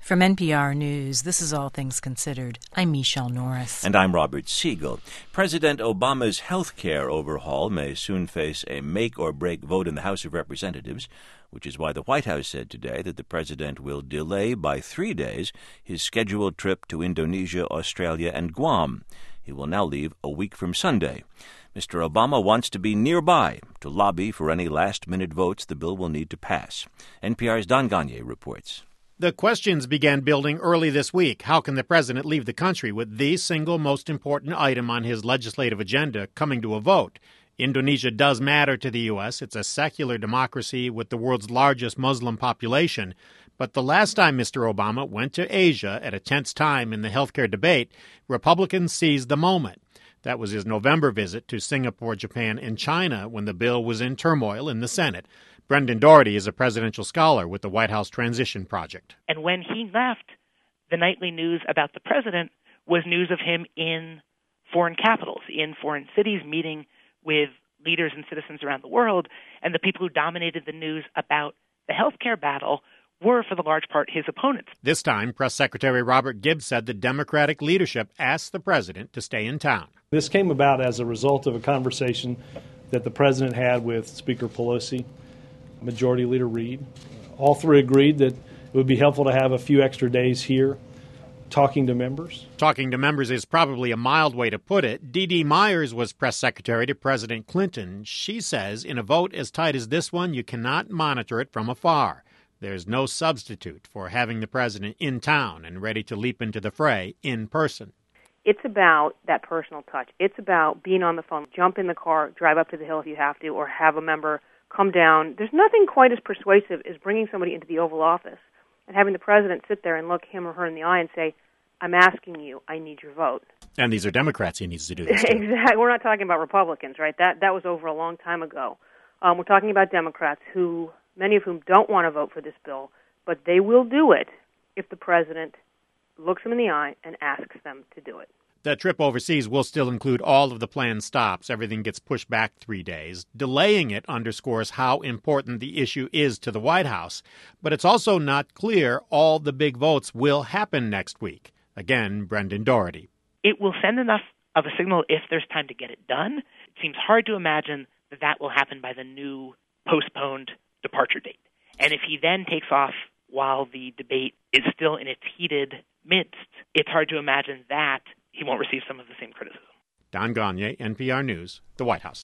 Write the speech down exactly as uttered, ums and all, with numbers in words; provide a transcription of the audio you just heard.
From N P R News, this is All Things Considered. I'm Michelle Norris. And I'm Robert Siegel. President Obama's health care overhaul may soon face a make-or-break vote in the House of Representatives, which is why the White House said today that the president will delay by three days his scheduled trip to Indonesia, Australia, and Guam. He will now leave a week from Sunday. Mister Obama wants to be nearby to lobby for any last-minute votes the bill will need to pass. N P R's Don Gagné reports. The questions began building early this week. How can the president leave the country with the single most important item on his legislative agenda coming to a vote? Indonesia does matter to the U S. It's a secular democracy with the world's largest Muslim population. But the last time Mister Obama went to Asia at a tense time in the healthcare debate, Republicans seized the moment. That was his November visit to Singapore, Japan, and China when the bill was in turmoil in the Senate. Brendan Doherty is a presidential scholar with the White House Transition Project. And when he left, the nightly news about the president was news of him in foreign capitals, in foreign cities, meeting with leaders and citizens around the world. And the people who dominated the news about the healthcare battle were, for the large part, his opponents. This time, Press Secretary Robert Gibbs said the Democratic leadership asked the president to stay in town. This came about as a result of a conversation that the president had with Speaker Pelosi, Majority Leader Reid. All three agreed that it would be helpful to have a few extra days here talking to members. Talking to members is probably a mild way to put it. Dee Dee Myers was press secretary to President Clinton. She says in a vote as tight as this one, you cannot monitor it from afar. There's no substitute for having the president in town and ready to leap into the fray in person. It's about that personal touch. It's about being on the phone, jump in the car, drive up to the Hill if you have to, or have a member come down. There's nothing quite as persuasive as bringing somebody into the Oval Office and having the president sit there and look him or her in the eye and say, I'm asking you, I need your vote. And these are Democrats he needs to do this to. Exactly. We're not talking about Republicans, right? That that was over a long time ago. Um, we're talking about Democrats, who many of whom don't want to vote for this bill, but they will do it if the president looks them in the eye and asks them to do it. The trip overseas will still include all of the planned stops. Everything gets pushed back three days. Delaying it underscores how important the issue is to the White House. But it's also not clear all the big votes will happen next week. Again, Brendan Doherty. It will send enough of a signal if there's time to get it done. It seems hard to imagine that that will happen by the new postponed departure date. And if he then takes off while the debate is still in its heated midst, it's hard to imagine that he won't receive some of the same criticism. Don Gagné, N P R News, the White House.